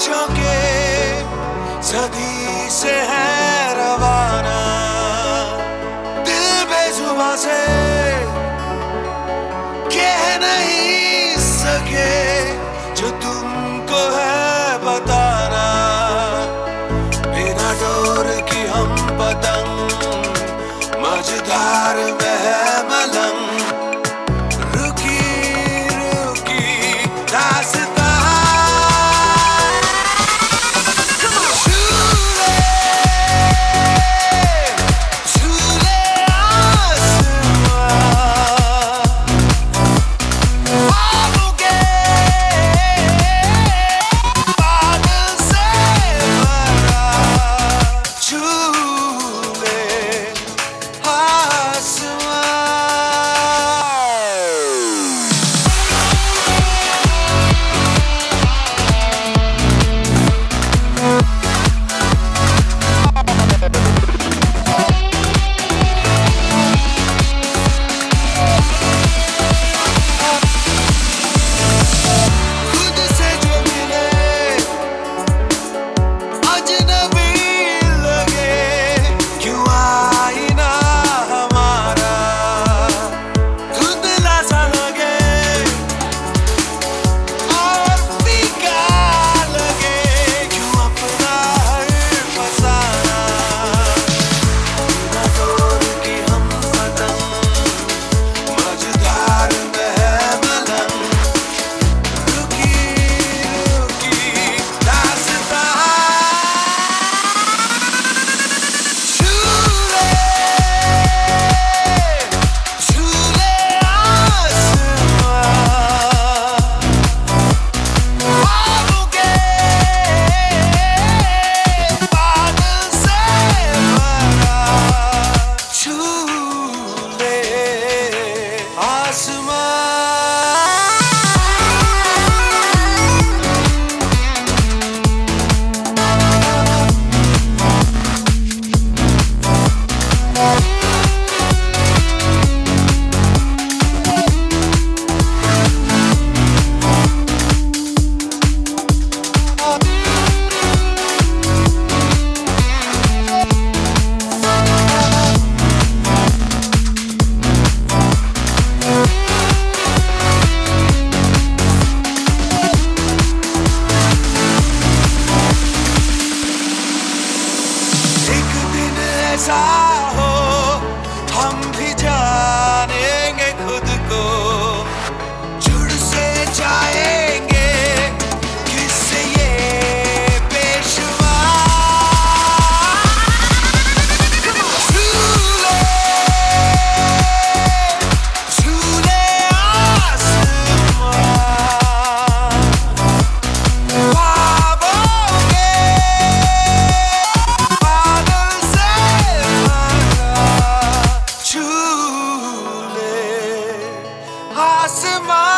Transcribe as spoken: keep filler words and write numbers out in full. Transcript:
ख्वाहिशों के सदी से है रवाना, दिल बेजुबां से कह नहीं सके जो तुमको है बताना। बिना डोर की हम पतंग मझधार में है मलंग, रुकी रुकी रास्ता ऐसा हो हम भी जानेंगे खुद को, जुड़ से जाएंगे किससे ये पेशवा। झूले झूले आसमां, ख्वाबों के बादल से झूले आसमां।